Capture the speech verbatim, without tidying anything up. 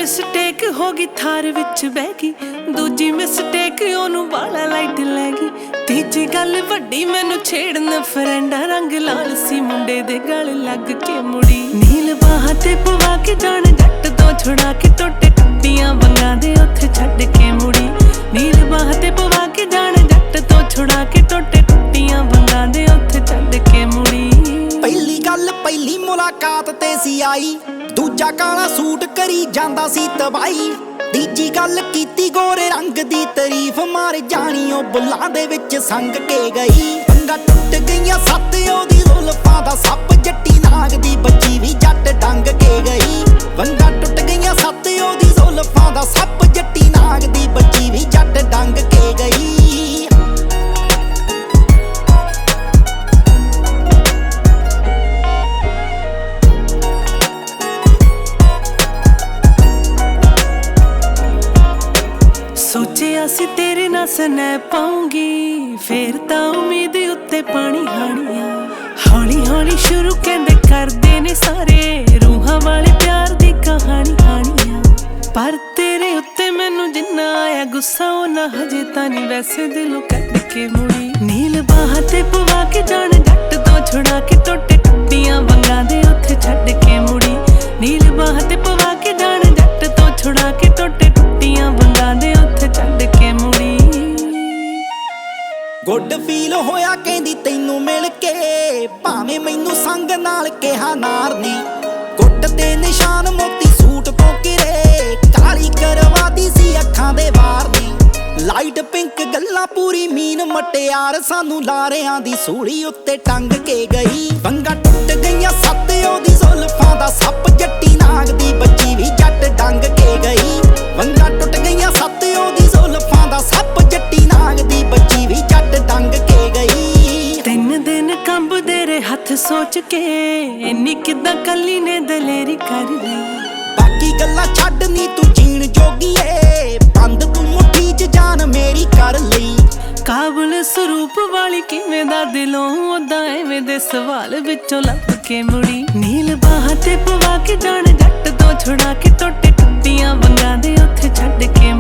Mistake ਹੋ ਗਈ ਥਾਰ ਵਿੱਚ ਬਹਿ ਗਈ, ਦੂਜੀ ਮਿਸਟੇਕ ਉਹਨੂੰ ਬਾਲਾ ਲਾਈਟ ਲੈ ਗਈ, ਤੀਜੀ ਗੱਲ ਵੱਡੀ ਮੈਨੂੰ ਛੇੜਨ ਫਰੈਂਡਾ ਰੰਗ ਲਾਲ ਸੀ ਮੁੰਡੇ ਦੇ ਗਲ ਲੱਗ ਕੇ ਮੁੜੀ। ਨੀਲ ਬਾਹਾਂ ਤੇ ਪਵਾ ਕੇ ਜਾਣ ਜੱਟ ਤੋਂ ਛੁਡਾ ਕੇ ਟੋਟੇ ਟੁੱਟੀਆਂ ਵੰਗਾਂ ਦੇ ਉੱਥੇ ਛੱਡ ਕੇ ਮੁੜੀ। ਨੀਲ ਬਾਹਾਂ ਤੇ ਪਵਾ ਕੇ ਜਾਣ ਜੱਟ ਤੋਂ ਛੁਡਾ ਕੇ ਟੋਟੇ ਟੁੱਟੀਆਂ ਵੰਗਾਂ ਦੇ ਉੱਥੇ ਛੱਡ ਕੇ ਮੁੜੀ। ਪਹਿਲੀ ਗੱਲ ਪਹਿਲੀ ਮੁਲਾਕਾਤ ਤੇ ਸੀ ਆਈ, ਦੂਜਾ ਕਾਲਾ ਸੂਟ ਕਰੀ ਜਾਂਦਾ ਸੀ ਤਬਾਈ, ਤੀਜੀ ਗੱਲ ਕੀਤੀ ਗੋਰੇ ਰੰਗ ਦੀ ਤਾਰੀਫ ਮਾਰ ਜਾਣੀ ਉਹ ਬੁੱਲਾਂ ਦੇ ਵਿੱਚ ਸੰਗ ਕੇ ਗਈ। ਵੰਗਾਂ ਟੁੱਟ ਗਈਆਂ ਸੱਤ ਉਹਦੀ ਜ਼ੁਲਫਾਂ ਦਾ ਸੱਪ ਜੱਟੀ ਨਾਗ ਦੀ ਬੱਚੀ ਵੀ ਜੱਟ ਡੰਗ ਕੇ ਗਈ। ਵੰਗਾਂ ਟੁੱਟ ਗਈਆਂ ਸੱਤ ਉਹਦੀ ਜ਼ੁਲਫਾਂ ਦਾ ਸੱਪ ਜੱਟੀ ਨਾਗ ਦੀ ਬੱਚੀ ਵੀ ਜੱਟ ਡੰਗ ਕੇ ਗਈ। ਸੋਚਿਆ ਸੀ ਤੇਰੇ ਨਾਲ ਸਨੈਪ ਪਾਉਂਗੀ, ਫੇਰ ਤਾਂ ਉਮੀਦ ਉੱਤੇ ਪਾਣੀ ਹਾਣੀਆਂ। ਹੌਲੀ ਹੌਲੀ ਸ਼ੁਰੂ ਕਹਿੰਦੇ ਕਰਦੇ ਨੇ ਸਾਰੇ, ਰੂਹਾਂ ਵਾਲੇ ਪਿਆਰ ਦੀ ਕਹਾਣੀ ਹਾਣੀਆਂ। ਪਰ ਤੇਰੇ ਉੱਤੇ ਮੈਨੂੰ ਜਿੰਨਾ ਆਇਆ ਗੁੱਸਾ ਉਹ ਨਾ ਹਜੇ ਤਾਂ ਨਹੀਂ ਵੈਸੇ ਦਿਲੋਂ ਕੱਢ ਕੇ ਮੁੜੀ। ਨੀਲ ਬਾਹਾਂ ਤੇ ਪਵਾ ਕੇ ਜਾਣ ਜੱਟ ਤੋਂ ਛੁਡਾ ਕੇ ਟੋਟੇ ਟੁੱਟੀਆਂ ਵੰਗਾਂ ਦੇ ਉੱਥੇ ਛੱਡ ਕੇ ਮੁੜੀ। ਨੀਲ ਬਾਹਾਂ ਤੇ ਪਵਾ ਕੇ ਜਾਣ ਜੱਟ ਤੋਂ ਛੁਡਾ ਕੇ ਟੋਟੇ ਟੁੱਟੀਆਂ ਵੰਗਾਂ ਦੇ ਉੱਥੇ ਛੱਡ ਕੇ ਮੁੜੀ। ਗੁੱਡ ਫੀਲ ਹੋਇਆ ਕਹਿੰਦੀ ਤੈਨੂੰ ਮਿਲ ਕੇ, ਭਾਵੇਂ ਮੈਨੂੰ ਸੰਗ ਨਾਲ ਕਿਹਾ ਨਾਰ ਨੇ। ਗੁੱਟ ਤੇ ਨਿਸ਼ਾਨ ਮੋਤੀ ਸੂਟ ਤੋਂ ਕਿਰੇ, ਕਾਲੀ ਕਰਵਾਦੀ ਸੀ ਅੱਖਾਂ ਦੇ ਵਾਰ ਨੇ। ਲਾਈਟ ਪਿੰਕ ਗੱਲਾਂ ਪੂਰੀ ਮੀਨ ਮਟਿਆਰ ਸਾਨੂੰ ਲਾਰਿਆਂ ਦੀ ਸੂਲੀ ਉੱਤੇ ਟੰਗ ਕੇ ਗਈ। ਵੰਗਾਂ ਟੁੱਟ ਗਈਆਂ ਸੱਤ ਉਹਦੀ ਜ਼ੁਲਫਾਂ ਦਾ ਸੱਪ ਜੱਟੀ ਨਾਗ ਦੀ ਬੱਚੀ ਵੀ ਜੱਟ ਡੰਗ ਕੇ ਗਈ। ਵੰਗਾਂ ਟੁੱਟ ਗਈਆਂ ਸੱਤ ਉਹਦੀ ਜ਼ੁਲਫਾਂ ਦਾ ਸੱਪ ਜੱਟੀ ਨਾਗ ਦੀ ਬੱਚੀ ਵੀ ਜੱਟ ਡੰਗ ਕੇ ਗਈ। ਤਿੰਨ ਦਿਨ ਕੰਬਦੇ ਰਹੇ ਹੱਥ ਸੋਚ ਕੇ, ਇੰਨੀ ਕਿੱਦਾਂ ਕੱਲੀ ਨੇ ਦਲੇਰੀ ਕਰ ਲਈ। ਬਾਕੀ ਗੱਲਾਂ ਛੱਡ ਨੀ ਤੂੰ ਜੀਣ ਜੋਗੀ ਏ, ਬੰਦ ਤੂੰ ਮੁੱਠੀ 'ਚ ਜਾਨ ਮੇਰੀ ਕਰ ਲਈ। ਕਾਬਲ ਸਰੂਪ ਵਾਲੀ ਕਿਵੇਂ ਦਾ ਦਿਲੋਂ ਉਦਾਂ ਐਵੇਂ ਦੇ ਸਵਾਲ ਵਿੱਚੋਂ ਲੱਭ ਕੇ ਮੁੜੀ। ਨੀਲ ਬਾਹਾਂ ਤੇ ਪਵਾ ਕੇ ਜਾਣ ਜੱਟ ਤੋਂ ਛੁਡਾ ਕੇ ਟੋਟੇ ਟੁੱਟੀਆਂ ਵੰਗਾਂ ਦੇ ਉੱਥੇ ਛੱਡ ਕੇ